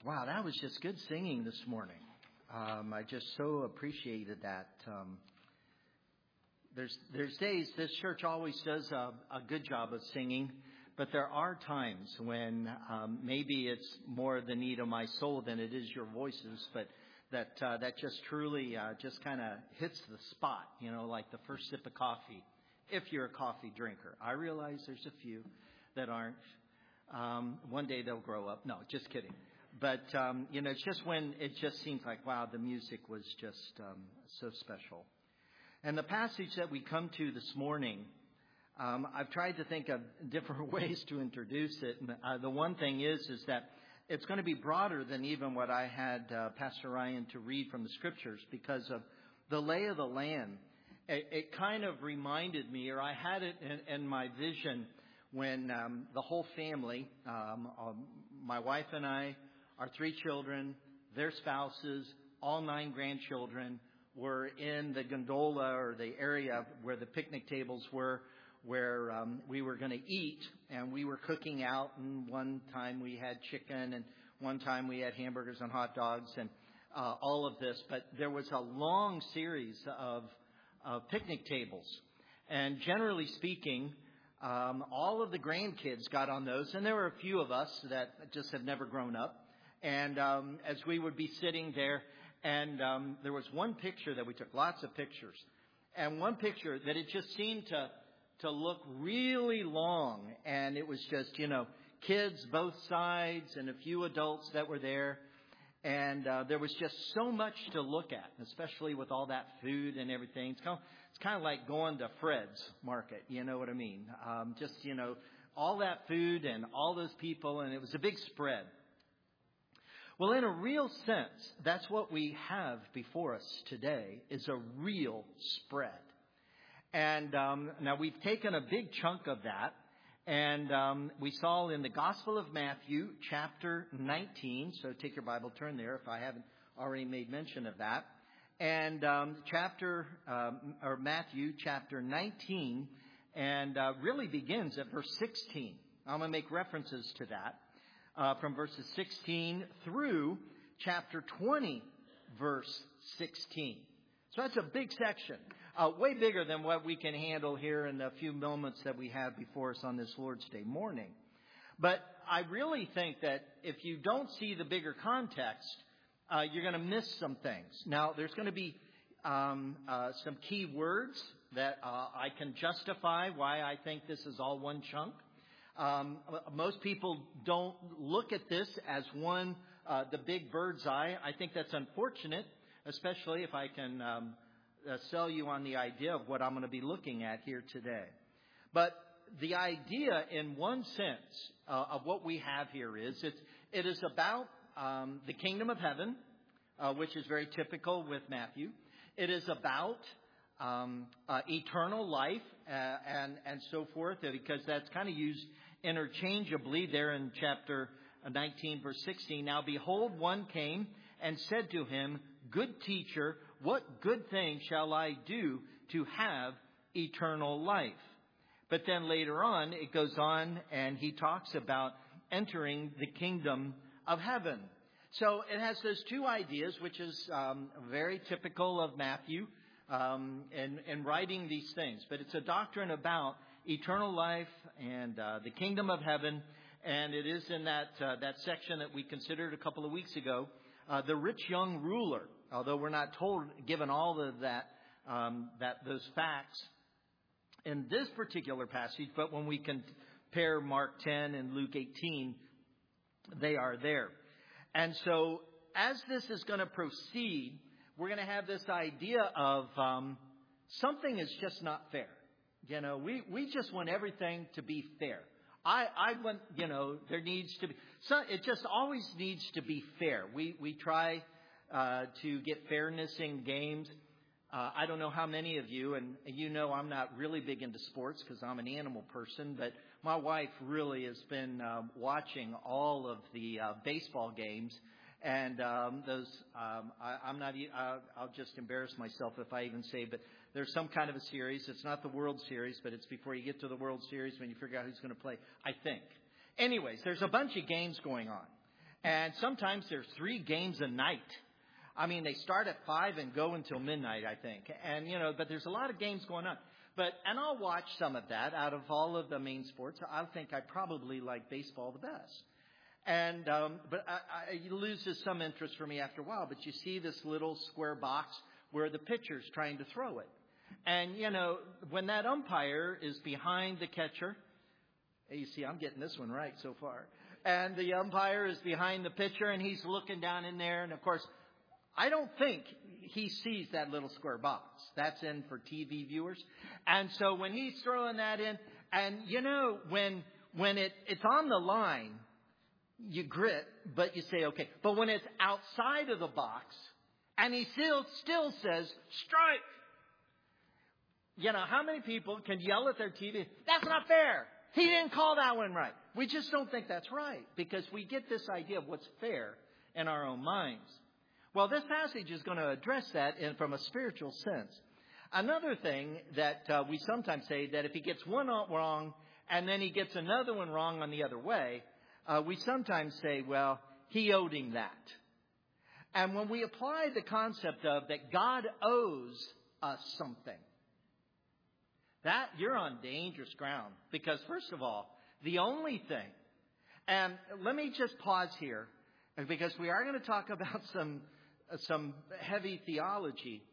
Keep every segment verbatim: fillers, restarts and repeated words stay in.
Wow, that was just good singing this morning. Um, I just so appreciated that. Um, there's there's days this church always does a, a good job of singing, but there are times when um, maybe it's more the need of my soul than it is your voices, but that uh, that just truly uh, just kind of hits the spot, you know, like the first sip of coffee, if you're a coffee drinker. I realize there's a few that aren't. Um, one day they'll grow up. No, just kidding. But, um, you know, it's just when it just seems like, wow, the music was just um, so special. And the passage that we come to this morning, um, I've tried to think of different ways to introduce it. And uh, the one thing is, is that it's going to be broader than even what I had uh, Pastor Ryan to read from the scriptures because of the lay of the land. It, it kind of reminded me, or I had it in, in my vision when um, the whole family, um, um, my wife and I, our three children, their spouses, all nine grandchildren were in the gondola or the area where the picnic tables were, where um, we were going to eat, and we were cooking out. And one time we had chicken, and one time we had hamburgers and hot dogs, and uh, all of this. But there was a long series of, of picnic tables, and generally speaking, um, all of the grandkids got on those, and there were a few of us that just have never grown up. And um, as we would be sitting there, and um, there was one picture that we took, lots of pictures, and one picture that it just seemed to to look really long, and it was just, you know, kids both sides and a few adults that were there, and uh, there was just so much to look at, especially with all that food and everything. It's kind of, it's kind of like going to Fred's Market, you know what I mean? Um, just, you know, all that food and all those people, and it was a big spread. Well, in a real sense, that's what we have before us today is a real spread. And um, now we've taken a big chunk of that, and um, we saw in the Gospel of Matthew, chapter nineteen. So take your Bible, turn there if I haven't already made mention of that. And um, chapter um, or Matthew, chapter nineteen, and uh, really begins at verse sixteen. I'm going to make references to that. Uh, from verses sixteen through chapter twenty, verse sixteen. So that's a big section, uh, way bigger than what we can handle here in the few moments that we have before us on this Lord's Day morning. But I really think that if you don't see the bigger context, uh, you're going to miss some things. Now, there's going to be um, uh, some key words that uh, I can justify why I think this is all one chunk. Um, most people don't look at this as one, uh, the big bird's eye. I think that's unfortunate, especially if I can um, uh, sell you on the idea of what I'm going to be looking at here today. But the idea, in one sense, uh, of what we have here is it's, it is about um, the kingdom of heaven, uh, which is very typical with Matthew. It is about um, uh, eternal life uh, and and so forth, because that's kind of used interchangeably there in chapter nineteen, verse sixteen. Now, behold, one came and said to him, "Good teacher, what good thing shall I do to have eternal life?" But then later on, it goes on and he talks about entering the kingdom of heaven. So it has those two ideas, which is um, very typical of Matthew um, in, in writing these things. But it's a doctrine about eternal life and uh, the kingdom of heaven. And it is in that uh, that section that we considered a couple of weeks ago, uh, the rich young ruler. Although we're not told, given all of that, um, that those facts in this particular passage, but when we compare Mark ten and Luke eighteen, they are there. And so as this is going to proceed, we're going to have this idea of um, something is just not fair. You know, we, we just want everything to be fair. I, I want, you know, there needs to be, so it just always needs to be fair. We, we try uh, to get fairness in games. Uh, I don't know how many of you, and you know I'm not really big into sports because I'm an animal person, but my wife really has been uh, watching all of the uh, baseball games. And um, those, um, I, I'm not, uh, I'll just embarrass myself if I even say, but there's some kind of a series. It's not the World Series, but it's before you get to the World Series when you figure out who's going to play, I think. Anyways, there's a bunch of games going on. And sometimes there's three games a night. I mean, they start at five and go until midnight, I think. And, you know, but there's a lot of games going on. But, and I'll watch some of that. Out of all of the main sports, I think I probably like baseball the best. And, um, but I, I, it loses some interest for me after a while. But you see this little square box where the pitcher's trying to throw it. And, you know, when that umpire is behind the catcher, you see, I'm getting this one right so far. And the umpire is behind the pitcher, and he's looking down in there. And, of course, I don't think he sees that little square box. That's in for T V viewers. And so when he's throwing that in, and, you know, when when it it's on the line, you grit, but you say, okay. But when it's outside of the box, and he still still says, strike. You know, how many people can yell at their T V, that's not fair. He didn't call that one right. We just don't think that's right because we get this idea of what's fair in our own minds. Well, this passage is going to address that in, from a spiritual sense. Another thing that uh, we sometimes say that if he gets one wrong and then he gets another one wrong on the other way, uh, we sometimes say, well, he owed him that. And when we apply the concept of that God owes us something, that you're on dangerous ground. Because first of all, the only thing, and let me just pause here, because we are going to talk about some, uh, some heavy theology.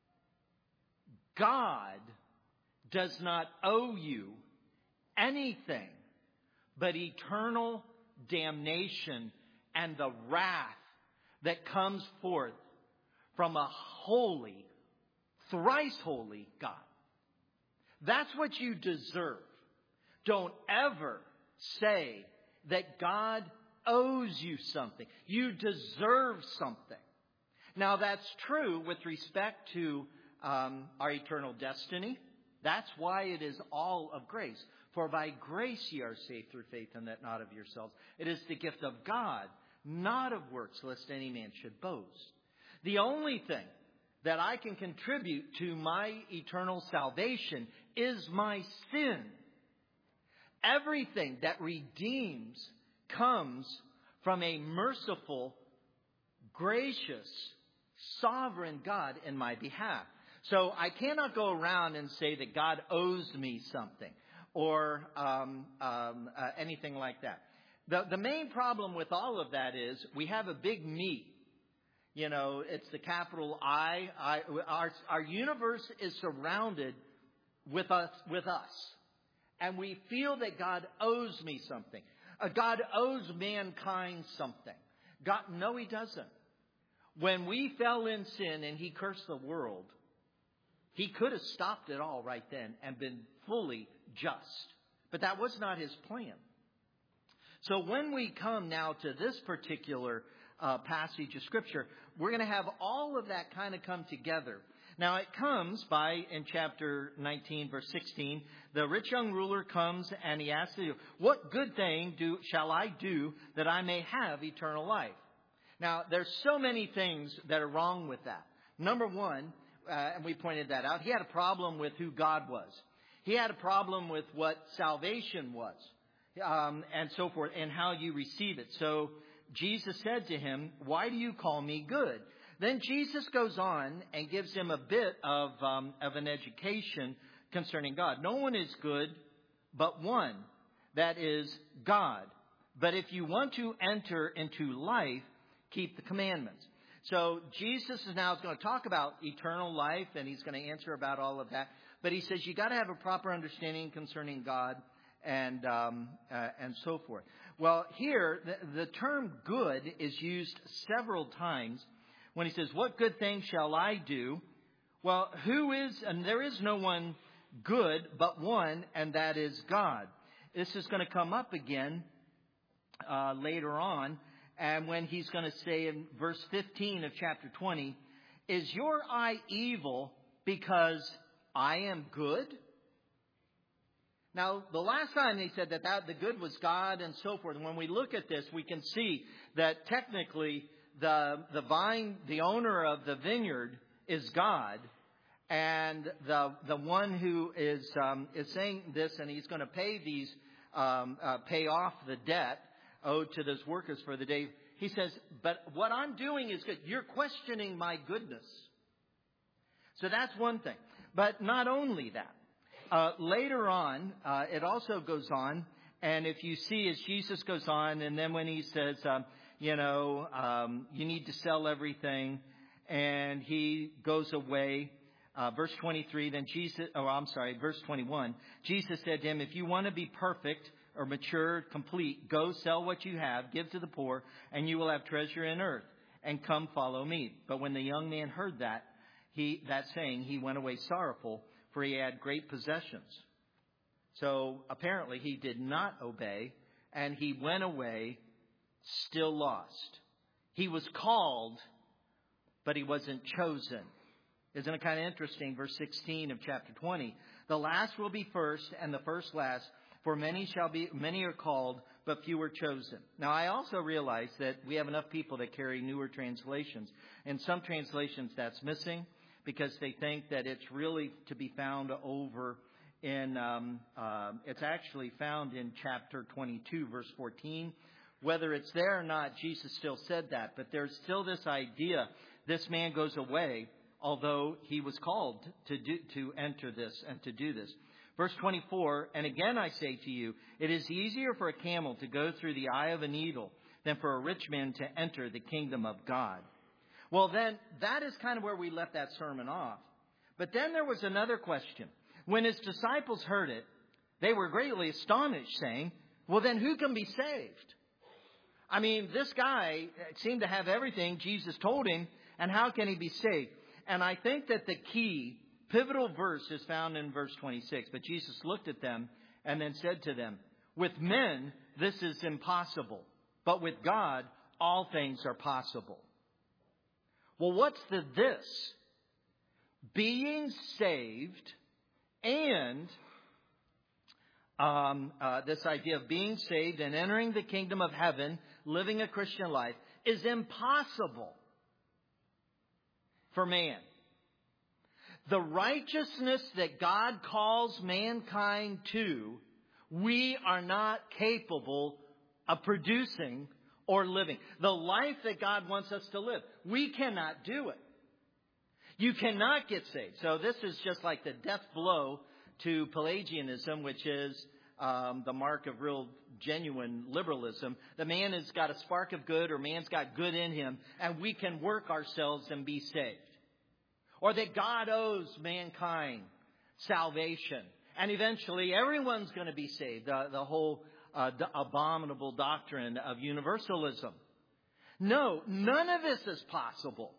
God does not owe you anything but eternal damnation and the wrath that comes forth from a holy, thrice holy God. That's what you deserve. Don't ever say that God owes you something. You deserve something. Now, that's true with respect to um, our eternal destiny. That's why it is all of grace. For by grace ye are saved through faith, and that not of yourselves. It is the gift of God, not of works, lest any man should boast. The only thing that I can contribute to my eternal salvation is my sin. Everything that redeems comes from a merciful, gracious, sovereign God in my behalf. So I cannot go around and say that God owes me something or um, um, uh, anything like that. The, the main problem with all of that is we have a big me. You know, it's the capital I. I our, our universe is surrounded with us, with us. And we feel that God owes me something. Uh, God owes mankind something. God, no, he doesn't. When we fell in sin and he cursed the world, he could have stopped it all right then and been fully just. But that was not his plan. So when we come now to this particular uh, passage of Scripture, we're going to have all of that kind of come together. Now it comes by, in chapter nineteen, verse sixteen, the rich young ruler comes and he asks you, what good thing do shall I do that I may have eternal life? Now, there's so many things that are wrong with that. Number one, uh, and we pointed that out, he had a problem with who God was. He had a problem with what salvation was, um, and so forth, and how you receive it. So Jesus said to him, why do you call me good? Then Jesus goes on and gives him a bit of, um, of an education concerning God. No one is good but one, that is God. But if you want to enter into life, keep the commandments. So Jesus is now going to talk about eternal life, and he's going to answer about all of that. But he says you got to have a proper understanding concerning God and um, uh, and so forth. Well, here the, the term "good" is used several times when he says, "What good thing shall I do?" Well, who is, and there is no one good but one, and that is God. This is going to come up again uh, later on. And when he's going to say in verse fifteen of chapter twenty, is your eye evil because I am good? Now, the last time they said that, that the good was God and so forth. And when we look at this, we can see that technically the, the vine, the owner of the vineyard is God. And the, the one who is, um, is saying this, and he's going to pay these, um, uh, pay off the debt, owed to those workers for the day. He says, but what I'm doing is good. You're questioning my goodness. So that's one thing. But not only that. Uh, later on, uh, it also goes on. And if you see as Jesus goes on, and then when he says, um, you know, um, you need to sell everything, and he goes away. Uh, verse twenty-three, then Jesus, oh, I'm sorry, verse twenty-one. Jesus said to him, if you want to be perfect or mature, complete, go sell what you have, give to the poor, and you will have treasure in earth, and come follow me. But when the young man heard that, he, that saying, he went away sorrowful, for he had great possessions. So apparently he did not obey, and he went away still lost. He was called, but he wasn't chosen. Isn't it kind of interesting? Verse sixteen of chapter twenty. The last will be first, and the first last. For many shall be, many are called, but few are chosen. Now, I also realize that we have enough people that carry newer translations. In some translations, that's missing because they think that it's really to be found over in, um, uh, it's actually found in chapter twenty-two, verse fourteen. Whether it's there or not, Jesus still said that. But there's still this idea, this man goes away, although he was called to do, to enter this and to do this. Verse twenty-four, and again I say to you, it is easier for a camel to go through the eye of a needle than for a rich man to enter the kingdom of God. Well, then, that is kind of where we left that sermon off. But then there was another question. When his disciples heard it, they were greatly astonished, saying, well, then who can be saved? I mean, this guy seemed to have everything Jesus told him, and how can he be saved? And I think that the key pivotal verse is found in verse twenty-six. But Jesus looked at them and then said to them, with men, this is impossible. But with God, all things are possible. Well, what's the this? Being saved and um, uh, this idea of being saved and entering the kingdom of heaven, living a Christian life, is impossible for man. The righteousness that God calls mankind to, we are not capable of producing or living. The life that God wants us to live, we cannot do it. You cannot get saved. So this is just like the death blow to Pelagianism, which is um, the mark of real genuine liberalism. The man has got a spark of good, or man's got good in him, and we can work ourselves and be saved. Or that God owes mankind salvation. And eventually everyone's going to be saved. The, the whole uh, the abominable doctrine of universalism. No, none of this is possible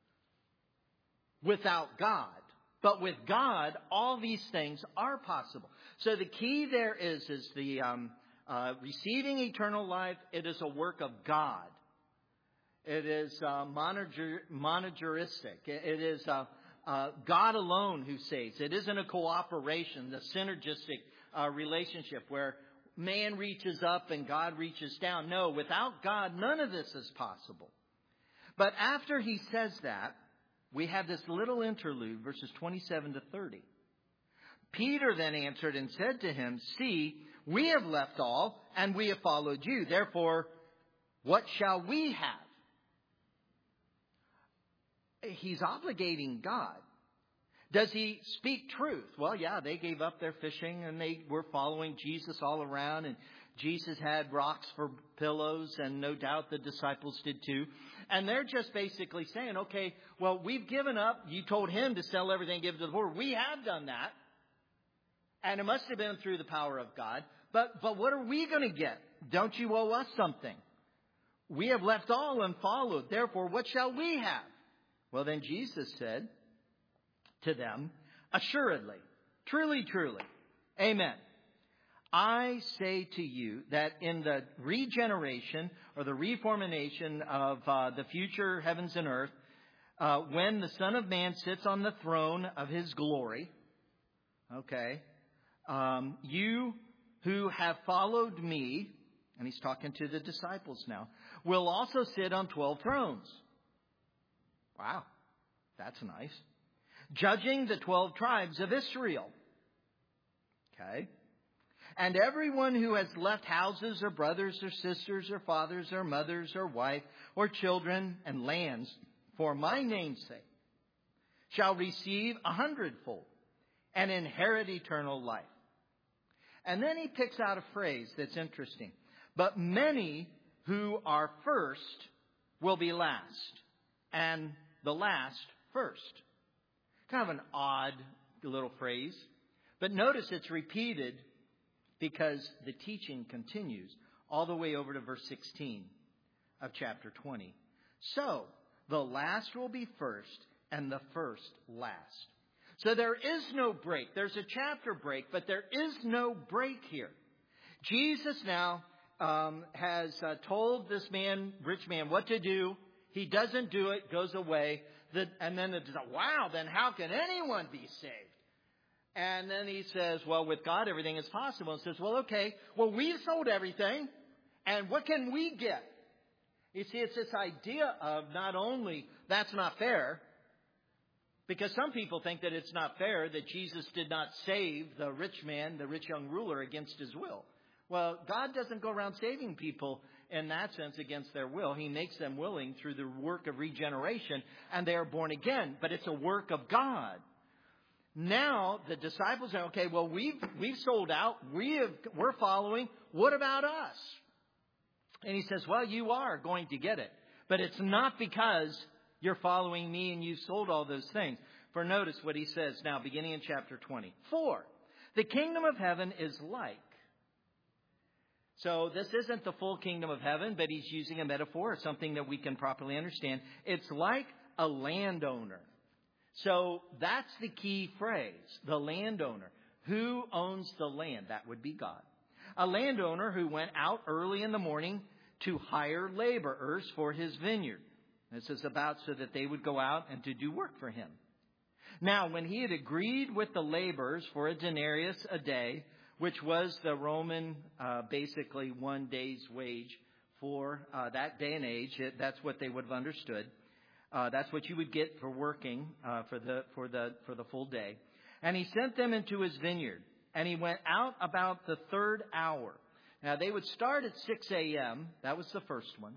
without God. But with God, all these things are possible. So the key there is, is the um, uh, receiving eternal life. It is a work of God. It is uh, monager, monageristic. It is uh, uh, God alone who saves. It isn't a cooperation, the synergistic uh, relationship where man reaches up and God reaches down. No, without God, none of this is possible. But after he says that, we have this little interlude, verses twenty-seven to thirty. Peter then answered and said to him, see, we have left all and we have followed you. Therefore, what shall we have? He's obligating God. Does he speak truth? Well, yeah, they gave up their fishing and they were following Jesus all around. And Jesus had rocks for pillows, and no doubt the disciples did too. And they're just basically saying, okay, well, we've given up. You told him to sell everything and give it to the poor. We have done that. And it must have been through the power of God. But, but what are we going to get? Don't you owe us something? We have left all and followed. Therefore, what shall we have? Well, then Jesus said to them, assuredly, truly, truly, amen. I say to you that in the regeneration or the reformation of uh, the future heavens and earth, uh, when the Son of Man sits on the throne of his glory, okay, um, you who have followed me, and he's talking to the disciples now, will also sit on twelve thrones. Wow, that's nice. Judging the twelve tribes of Israel. Okay. And everyone who has left houses or brothers or sisters or fathers or mothers or wife or children and lands for my name's sake shall receive a hundredfold and inherit eternal life. And then he picks out a phrase that's interesting. But many who are first will be last, and the last first. Kind of an odd little phrase. But notice it's repeated because the teaching continues all the way over to verse sixteen of chapter twenty. So, the last will be first, and the first last. So there is no break. There's a chapter break, but there is no break here. Jesus now um, has uh, told this man, rich man, what to do. He doesn't do it, goes away. The, and then it's, wow, then how can anyone be saved? And then he says, well, with God, everything is possible. And says, well, okay, well, we've sold everything. And what can we get? You see, it's this idea of not only that's not fair, because some people think that it's not fair that Jesus did not save the rich man, the rich young ruler, against his will. Well, God doesn't go around saving people in that sense against their will. He makes them willing through the work of regeneration, and they are born again. But it's a work of God. Now the disciples say, okay, well, we've we've sold out. We have, we're following. What about us? And he says, well, you are going to get it. But it's not because you're following me and you've sold all those things. For notice what he says now, beginning in chapter twenty. For the kingdom of heaven is like. So this isn't the full kingdom of heaven, but he's using a metaphor, something that we can properly understand. It's like a landowner. So that's the key phrase, the landowner. Who owns the land? That would be God. A landowner who went out early in the morning to hire laborers for his vineyard. This is about so that they would go out and to do work for him. Now, when he had agreed with the laborers for a denarius a day, which was the Roman, uh, basically one day's wage for uh, that day and age, it, that's what they would have understood. Uh, that's what you would get for working uh, for the for the for the full day. And he sent them into his vineyard, and he went out about the third hour. Now they would start at six a.m. That was the first one.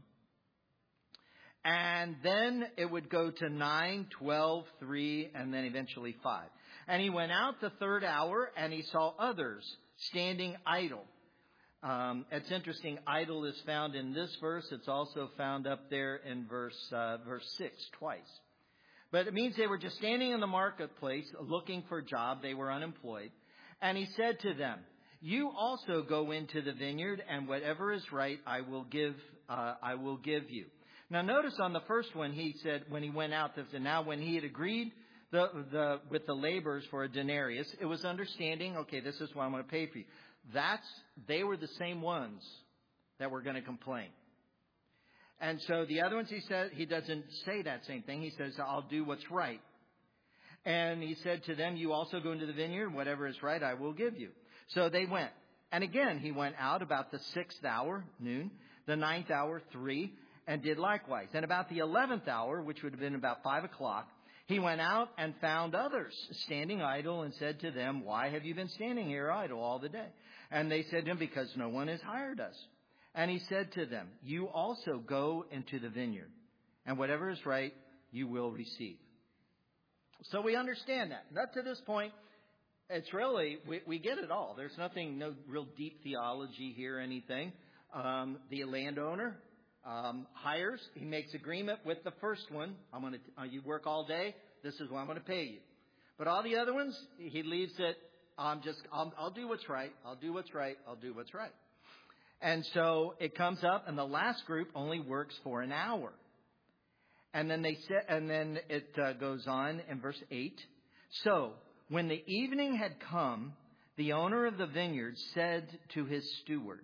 And then it would go to nine, twelve, three, and then eventually five. And he went out the third hour, and he saw others standing idle. Um, it's interesting. Idle is found in this verse. It's also found up there in verse uh, verse six twice. But it means they were just standing in the marketplace looking for a job. They were unemployed. And he said to them, "You also go into the vineyard, and whatever is right, I will give. Uh, I will give you." Now, notice on the first one, he said when he went out, and now when he had agreed the, the, with the laborers for a denarius, it was understanding, okay, this is what I'm going to pay for you. That's, they were the same ones that were going to complain. And so the other ones, he said, he doesn't say that same thing. He says, I'll do what's right. And he said to them, you also go into the vineyard, whatever is right, I will give you. So they went. And again, he went out about the sixth hour, noon, the ninth hour, three, and did likewise. And about the eleventh hour, which would have been about five o'clock, he went out and found others standing idle and said to them, why have you been standing here idle all the day? And they said to him, because no one has hired us. And he said to them, you also go into the vineyard, and whatever is right, you will receive. So we understand that. And up to this point, it's really, we, we get it all. There's nothing, no real deep theology here or anything. Um, the landowner um, hires, he makes agreement with the first one. I'm going to, uh, you work all day, this is what I'm going to pay you. But all the other ones, he leaves it, I'm just, I'll, I'll do what's right, I'll do what's right, I'll do what's right. And so it comes up, and the last group only works for an hour. And then they set, and then it uh, goes on in verse eight. So when the evening had come, the owner of the vineyard said to his steward,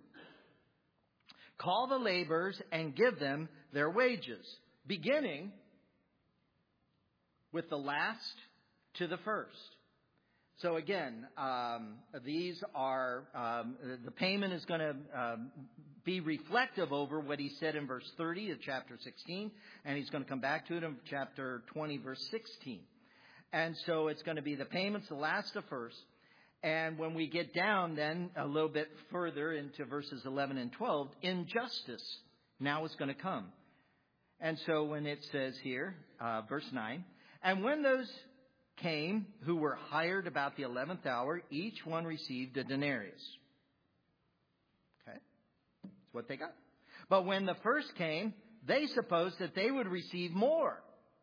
call the laborers and give them their wages, beginning with the last to the first. So again, um, these are, um, the payment is going to um, be reflective over what he said in verse thirty of chapter sixteen, and he's going to come back to it in chapter twenty, verse sixteen. And so it's going to be the payments, the last to first. And when we get down then a little bit further into verses eleven and twelve, injustice now is going to come. And so when it says here, uh, verse nine, and when those came who were hired about the eleventh hour, each one received a denarius. Okay, that's what they got. But when the first came, they supposed that they would receive more.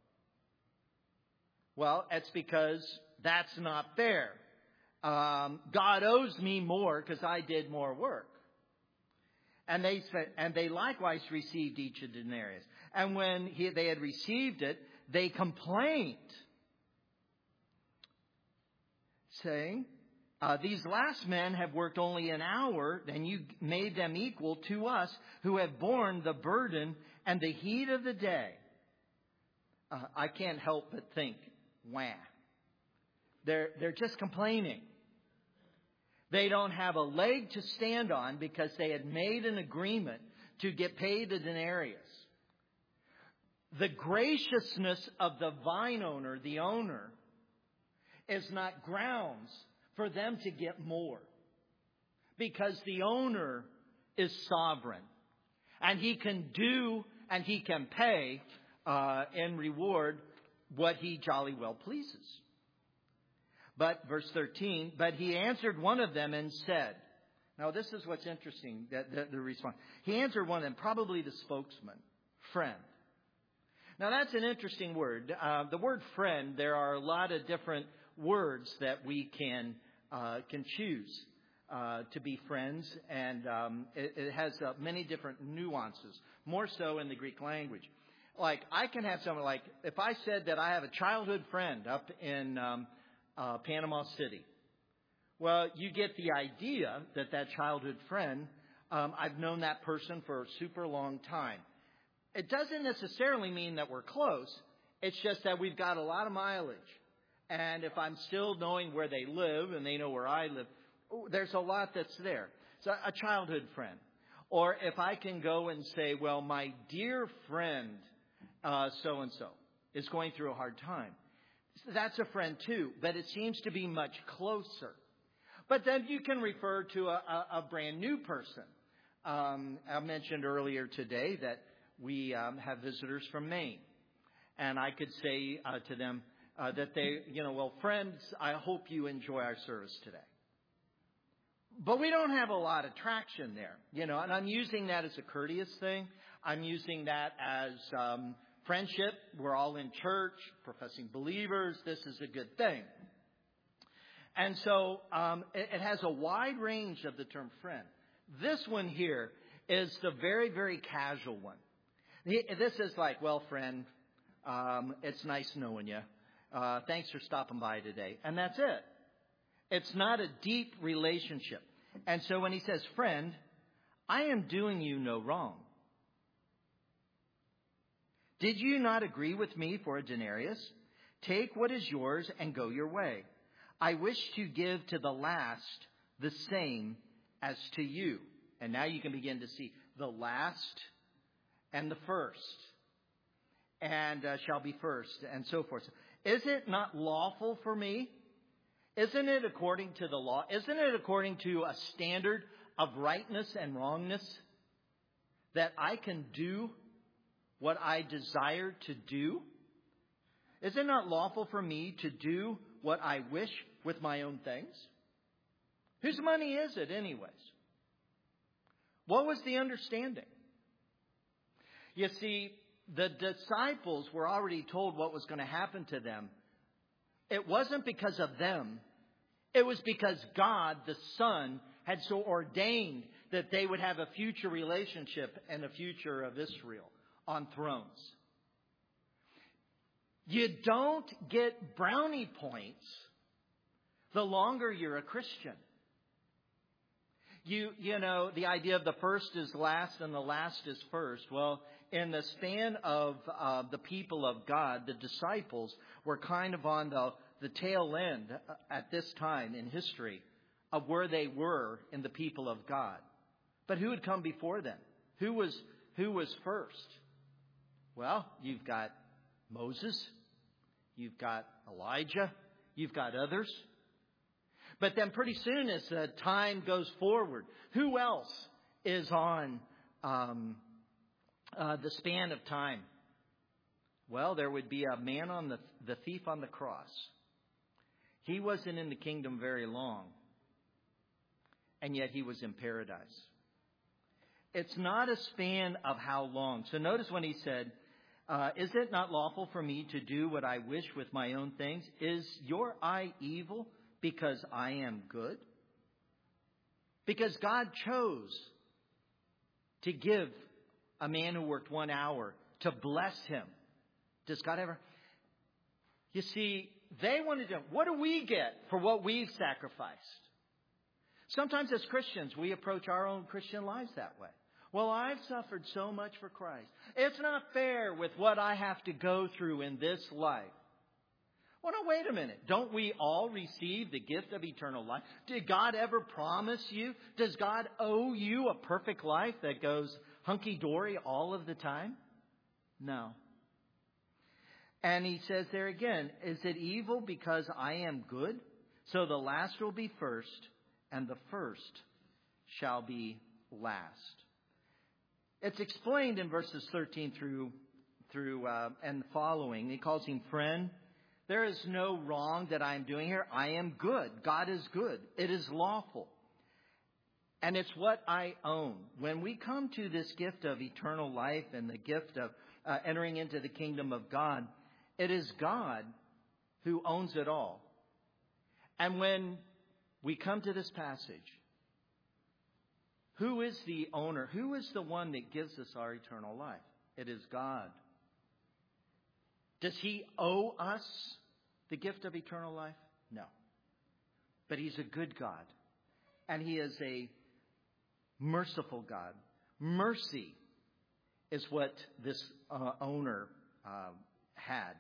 Well, it's because that's not fair. Um, God owes me more because I did more work. And they and they likewise received each a denarius. And when he, they had received it, they complained, saying, uh, these last men have worked only an hour, and you made them equal to us who have borne the burden and the heat of the day. Uh, I can't help but think, wah. They're, they're just complaining. They don't have a leg to stand on because they had made an agreement to get paid a denarius. The graciousness of the vine owner, the owner, is not grounds for them to get more. Because the owner is sovereign. And he can do and he can pay uh, in reward what he jolly well pleases. But, verse thirteen, but he answered one of them and said, now this is what's interesting, that the, the response. He answered one of them, probably the spokesman, friend. Now that's an interesting word. Uh, the word friend, there are a lot of different words that we can uh, can choose uh, to be friends. And um, it, it has uh, many different nuances, more so in the Greek language. Like I can have someone like, if I said that I have a childhood friend up in um, uh, Panama City. Well, you get the idea that that childhood friend, um, I've known that person for a super long time. It doesn't necessarily mean that we're close. It's just that we've got a lot of mileage. And if I'm still knowing where they live and they know where I live, there's a lot that's there. So a childhood friend. Or if I can go and say, well, my dear friend, uh, so-and-so is going through a hard time. That's a friend too, but it seems to be much closer. But then you can refer to a, a, a brand new person. Um, I mentioned earlier today that we um, have visitors from Maine. And I could say uh, to them uh, that they, you know, well, friends, I hope you enjoy our service today. But we don't have a lot of traction there, you know, and I'm using that as a courteous thing. I'm using that as um, friendship. We're all in church, professing believers. This is a good thing. And so um, it, it has a wide range of the term friend. This one here is the very, very casual one. This is like, well, friend, um, it's nice knowing you. Uh, thanks for stopping by today. And that's it. It's not a deep relationship. And so when he says, friend, I am doing you no wrong. Did you not agree with me for a denarius? Take what is yours and go your way. I wish to give to the last the same as to you. And now you can begin to see the last and the first, and uh, shall be first, and so forth. Is it not lawful for me? Isn't it according to the law? Isn't it according to a standard of rightness and wrongness that I can do what I desire to do? Is it not lawful for me to do what I wish with my own things? Whose money is it anyways? What was the understanding? You see, the disciples were already told what was going to happen to them. It wasn't because of them. It was because God, the Son, had so ordained that they would have a future relationship and a future of Israel on thrones. You don't get brownie points the longer you're a Christian. You, you know, the idea of the first is last and the last is first. Well, in the span of uh, the people of God, the disciples were kind of on the, the tail end at this time in history of where they were in the people of God. But who had come before them? Who was, who was first? Well, you've got Moses. You've got Elijah. You've got others. But then pretty soon as uh, time goes forward, who else is on um, uh, the span of time? Well, there would be a man on the, the thief on the cross. He wasn't in the kingdom very long, and yet he was in paradise. It's not a span of how long. So notice when he said, uh, is it not lawful for me to do what I wish with my own things? Is your eye evil because I am good? Because God chose to give a man who worked one hour to bless him. Does God ever? You see, they wanted to, what do we get for what we've sacrificed? Sometimes as Christians, we approach our own Christian lives that way. Well, I've suffered so much for Christ. It's not fair with what I have to go through in this life. Well, no, wait a minute. Don't we all receive the gift of eternal life? Did God ever promise you? Does God owe you a perfect life that goes hunky-dory all of the time? No. And he says there again, is it evil because I am good? So the last will be first, and the first shall be last. It's explained in verses thirteen through through uh, and following. He calls him friend. There is no wrong that I am doing here. I am good. God is good. It is lawful. And it's what I own. When we come to this gift of eternal life and the gift of uh, entering into the kingdom of God, it is God who owns it all. And when we come to this passage, who is the owner? Who is the one that gives us our eternal life? It is God. Does he owe us the gift of eternal life? No. But he's a good God. And he is a merciful God. Mercy is what this uh, owner uh, had.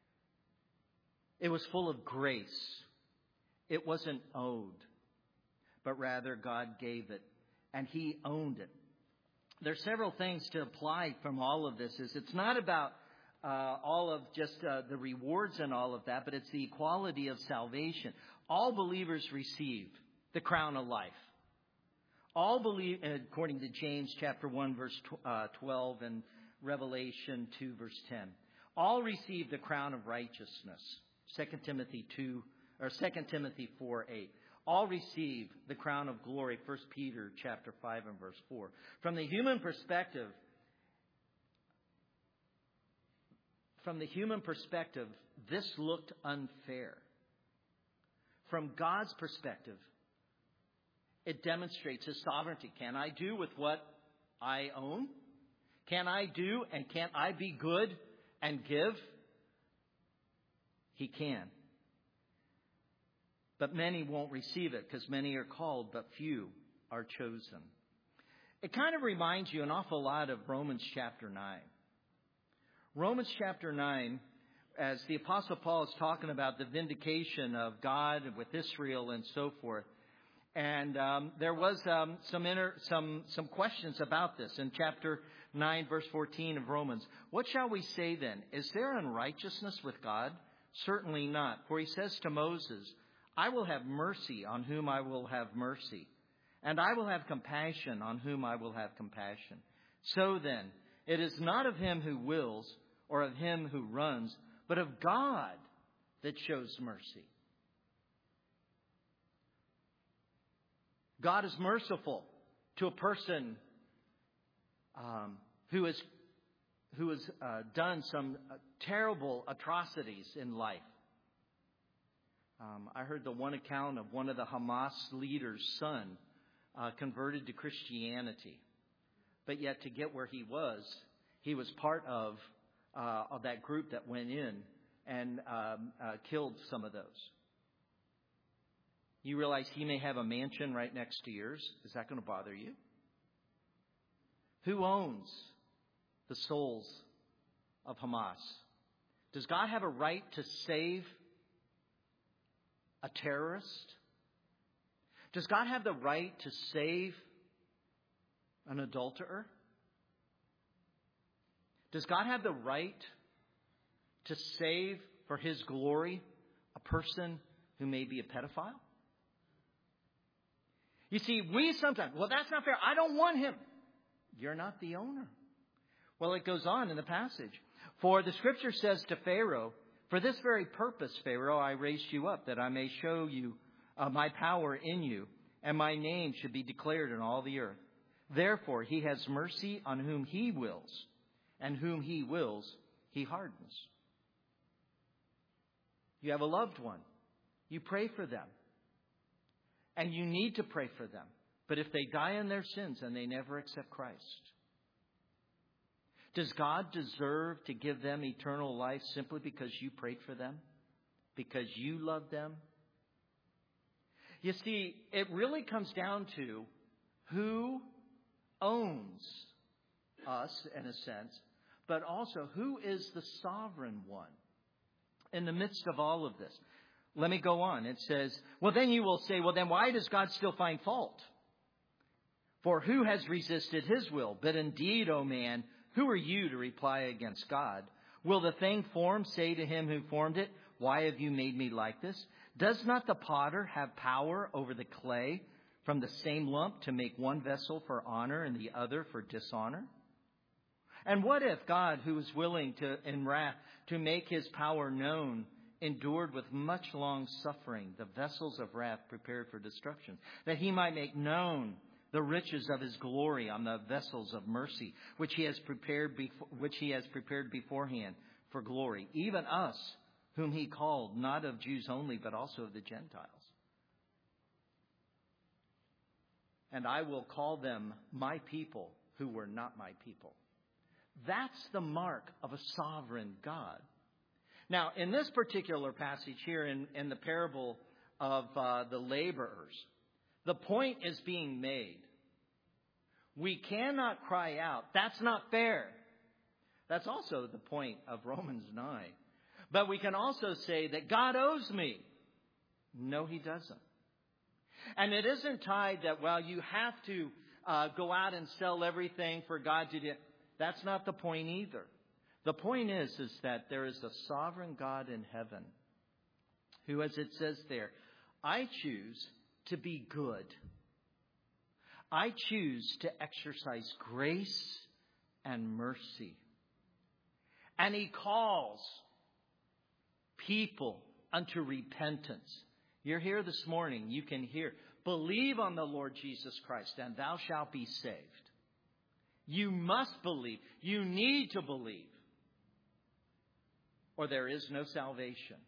It was full of grace. It wasn't owed, but rather God gave it, and he owned it. There's several things to apply from all of this. Is it's not about uh, all of just uh, the rewards and all of that, but it's the equality of salvation. All believers receive the crown of life. All believe, according to James chapter one, verse twelve, and Revelation two, verse ten. All receive the crown of righteousness. Second Timothy two, or Second Timothy four, eight. All receive the crown of glory. First Peter chapter five and verse four. From the human perspective, from the human perspective, this looked unfair. From God's perspective, it demonstrates his sovereignty. Can I do with what I own? Can I do and can't I be good and give? He can. But many won't receive it because many are called, but few are chosen. It kind of reminds you an awful lot of Romans chapter nine. Romans chapter nine, as the Apostle Paul is talking about the vindication of God with Israel and so forth. And um, there was um, some, inter- some some questions about this in chapter nine, verse fourteen of Romans. What shall we say then? Is there unrighteousness with God? Certainly not. For he says to Moses, I will have mercy on whom I will have mercy, and I will have compassion on whom I will have compassion. So then, it is not of him who wills or of him who runs, but of God that shows mercy. God is merciful to a person um, who has who has uh, done some uh, terrible atrocities in life. Um, I heard the one account of one of the Hamas leaders' son uh, converted to Christianity, but yet to get where he was, he was part of uh, of that group that went in and um, uh, killed some of those. You realize he may have a mansion right next to yours. Is that going to bother you? Who owns the souls of Hamas? Does God have a right to save a terrorist? Does God have the right to save an adulterer? Does God have the right to save for his glory a person who may be a pedophile? You see, we sometimes, well, that's not fair. I don't want him. You're not the owner. Well, it goes on in the passage. For the scripture says to Pharaoh, for this very purpose, Pharaoh, I raised you up, that I may show you uh, my power in you, and my name should be declared in all the earth. Therefore, he has mercy on whom he wills, and whom he wills, he hardens. You have a loved one. You pray for them. And you need to pray for them. But if they die in their sins and they never accept Christ, does God deserve to give them eternal life simply because you prayed for them? Because you love them? You see, it really comes down to who owns us, in a sense, but also who is the sovereign one in the midst of all of this. Let me go on. It says, well, then you will say, well, then why does God still find fault? For who has resisted his will? But indeed, O man, who are you to reply against God? Will the thing formed say to him who formed it, why have you made me like this? Does not the potter have power over the clay from the same lump to make one vessel for honor and the other for dishonor? And what if God, who is willing to, in wrath, to make his power known, endured with much long suffering the vessels of wrath prepared for destruction, that he might make known the riches of his glory on the vessels of mercy, which he has prepared, before, which he has prepared beforehand for glory, even us, whom he called, not of Jews only, but also of the Gentiles. And I will call them my people, who were not my people. That's the mark of a sovereign God. Now, in this particular passage here in, in the parable of uh, the laborers, the point is being made. We cannot cry out, that's not fair. That's also the point of Romans nine. But we can also say that God owes me. No, he doesn't. And it isn't tied that, well, you have to uh, go out and sell everything for God to do. That's not the point either. The point is, is that there is a sovereign God in heaven who, as it says there, I choose to be good. I choose to exercise grace and mercy. And he calls people unto repentance. You're here this morning. You can hear, believe on the Lord Jesus Christ and thou shalt be saved. You must believe. You need to believe. Or there is no salvation.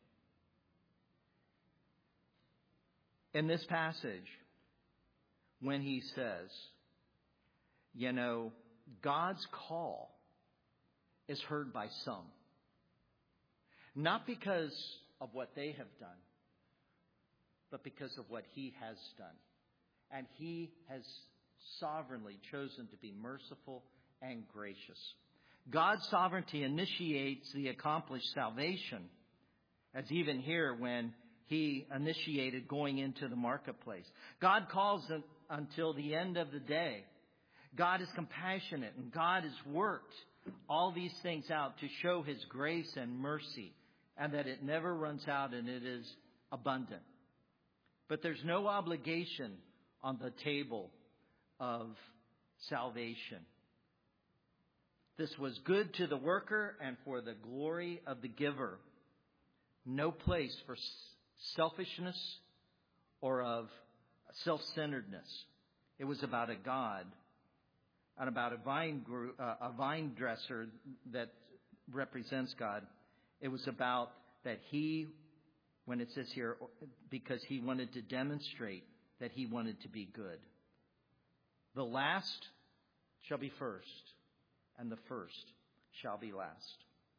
In this passage, when he says, you know, God's call is heard by some. Not because of what they have done, but because of what he has done. And he has sovereignly chosen to be merciful and gracious. God's sovereignty initiates the accomplished salvation, as even here when he initiated going into the marketplace. God calls it until the end of the day. God is compassionate, and God has worked all these things out to show his grace and mercy, and that it never runs out and it is abundant. But there's no obligation on the table of salvation. This was good to the worker and for the glory of the giver. No place for selfishness or of self-centeredness. It was about a God and about a vine, uh, a vine dresser that represents God. It was about that he, when it says here, because he wanted to demonstrate that he wanted to be good. The last shall be first, and the first shall be last.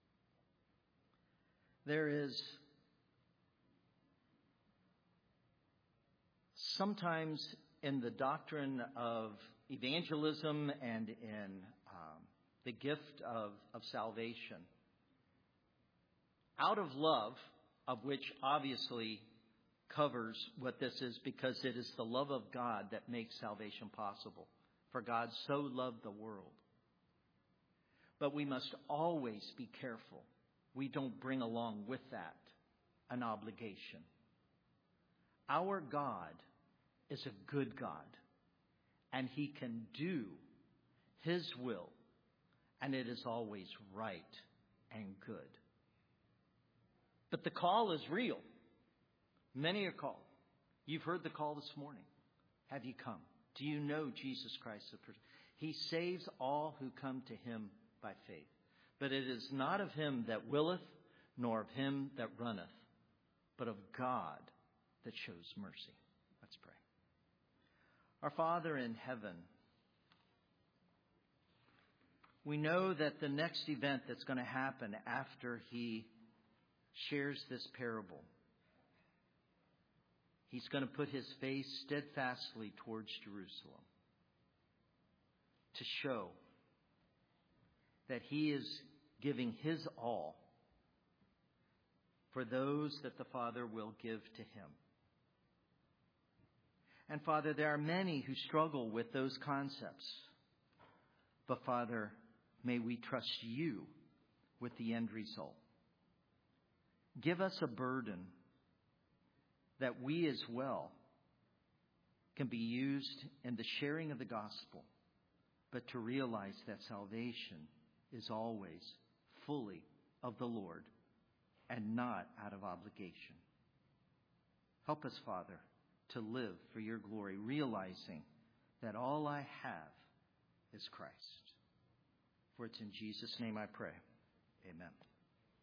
There is sometimes in the doctrine of evangelism and in um, the gift of, of salvation, out of love, of which obviously covers what this is, because it is the love of God that makes salvation possible. For God so loved the world. But we must always be careful we don't bring along with that an obligation. Our God is a good God. and he can do his will, and it is always right and good. But the call is real. Many are called. You've heard the call this morning. Have you come? Do you know Jesus Christ? He saves all who come to him by faith. But it is not of him that willeth, nor of him that runneth, but of God that shows mercy. Let's pray. Our Father in heaven, we know that the next event that's going to happen after he shares this parable, he's going to put his face steadfastly towards Jerusalem to show that he is giving his all for those that the Father will give to him. And Father, there are many who struggle with those concepts. But Father, may we trust you with the end result. Give us a burden that we as well can be used in the sharing of the gospel, but to realize that salvation is always fully of the Lord and not out of obligation. Help us, Father, to live for your glory, realizing that all I have is Christ. For it's in Jesus' name I pray. Amen.